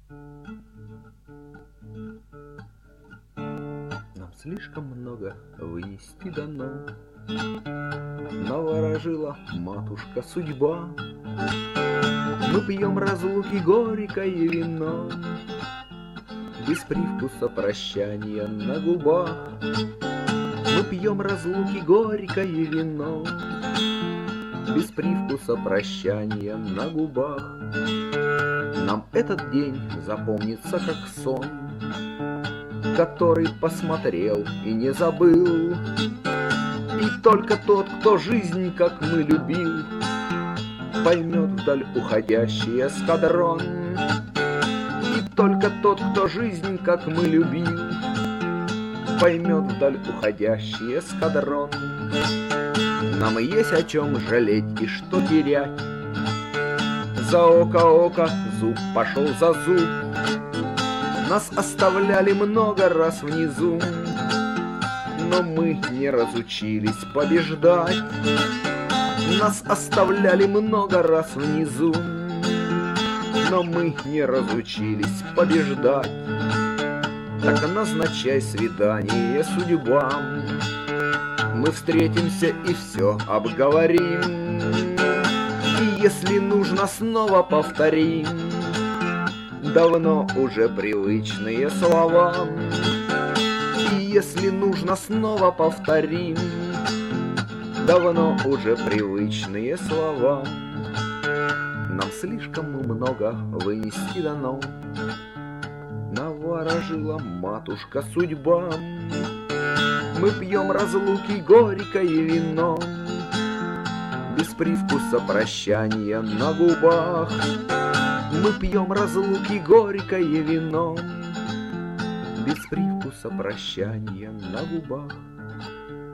Нам слишком много вынести дано, наворожила матушка судьба. Мы пьем разлуки горькое вино, без привкуса прощания на губах. Мы пьем разлуки горькое вино, без привкуса прощания на губах. Нам этот день запомнится как сон, который посмотрел и не забыл. И только тот, кто жизнь, как мы, любил, поймет вдаль уходящий эскадрон. И только тот, кто жизнь, как мы, любил, поймет вдаль уходящий эскадрон. Нам и есть о чем жалеть и что терять. За око, зуб пошел за зуб. Нас оставляли много раз внизу, но мы не разучились побеждать. Нас оставляли много раз внизу, но мы не разучились побеждать. Так назначай свидание судьбам, мы встретимся и все обговорим. И если нужно, снова повторим давно уже привычные слова. И если нужно, снова повторим давно уже привычные слова. Нам слишком много вынести дано, наворожила матушка судьба. Мы пьем разлуки горькое вино, без привкуса прощания на губах. Мы пьем разлуки горькое вино, без привкуса прощания на губах.